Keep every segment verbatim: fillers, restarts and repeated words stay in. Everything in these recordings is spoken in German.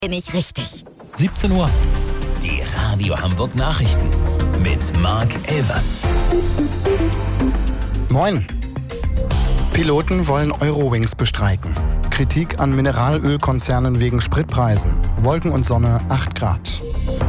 Bin ich richtig. siebzehn Uhr. Die Radio Hamburg Nachrichten mit Marc Elvers. Moin. Piloten wollen Eurowings bestreiken. Kritik an Mineralölkonzernen wegen Spritpreisen. Wolken und Sonne acht Grad.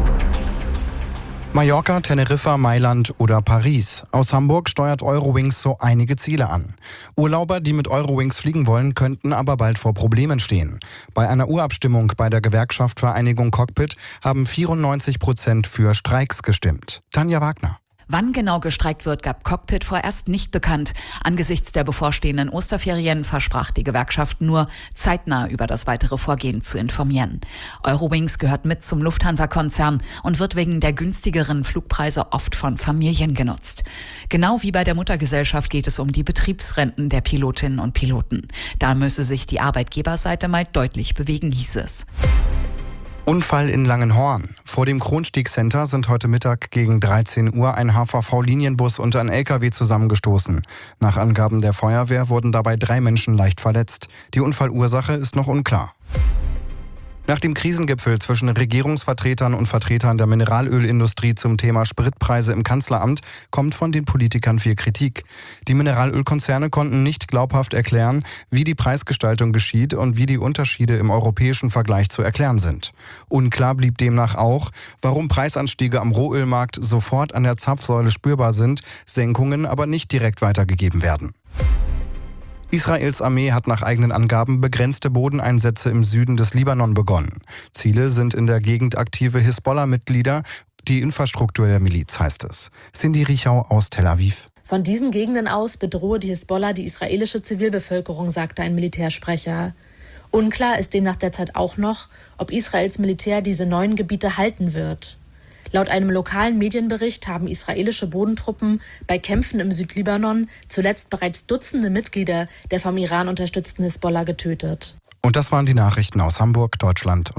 Mallorca, Teneriffa, Mailand oder Paris. Aus Hamburg steuert Eurowings so einige Ziele an. Urlauber, die mit Eurowings fliegen wollen, könnten aber bald vor Problemen stehen. Bei einer Urabstimmung bei der Gewerkschaft Vereinigung Cockpit haben vierundneunzig Prozent für Streiks gestimmt. Tanja Wagner. Wann genau gestreikt wird, gab Cockpit vorerst nicht bekannt. Angesichts der bevorstehenden Osterferien versprach die Gewerkschaft nur, zeitnah über das weitere Vorgehen zu informieren. Eurowings gehört mit zum Lufthansa-Konzern und wird wegen der günstigeren Flugpreise oft von Familien genutzt. Genau wie bei der Muttergesellschaft geht es um die Betriebsrenten der Pilotinnen und Piloten. Da müsse sich die Arbeitgeberseite mal deutlich bewegen, hieß es. Unfall in Langenhorn. Vor dem Kronstieg-Center sind heute Mittag gegen dreizehn Uhr ein H V V-Linienbus und ein L K W zusammengestoßen. Nach Angaben der Feuerwehr wurden dabei drei Menschen leicht verletzt. Die Unfallursache ist noch unklar. Nach dem Krisengipfel zwischen Regierungsvertretern und Vertretern der Mineralölindustrie zum Thema Spritpreise im Kanzleramt kommt von den Politikern viel Kritik. Die Mineralölkonzerne konnten nicht glaubhaft erklären, wie die Preisgestaltung geschieht und wie die Unterschiede im europäischen Vergleich zu erklären sind. Unklar blieb demnach auch, warum Preisanstiege am Rohölmarkt sofort an der Zapfsäule spürbar sind, Senkungen aber nicht direkt weitergegeben werden. Israels Armee hat nach eigenen Angaben begrenzte Bodeneinsätze im Süden des Libanon begonnen. Ziele sind in der Gegend aktive Hisbollah-Mitglieder, die Infrastruktur der Miliz, heißt es. Cindy Riechau aus Tel Aviv. Von diesen Gegenden aus bedrohe die Hisbollah die israelische Zivilbevölkerung, sagte ein Militärsprecher. Unklar ist demnach derzeit auch noch, ob Israels Militär diese neuen Gebiete halten wird. Laut einem lokalen Medienbericht haben israelische Bodentruppen bei Kämpfen im Südlibanon zuletzt bereits Dutzende Mitglieder der vom Iran unterstützten Hisbollah getötet. Und das waren die Nachrichten aus Hamburg, Deutschland und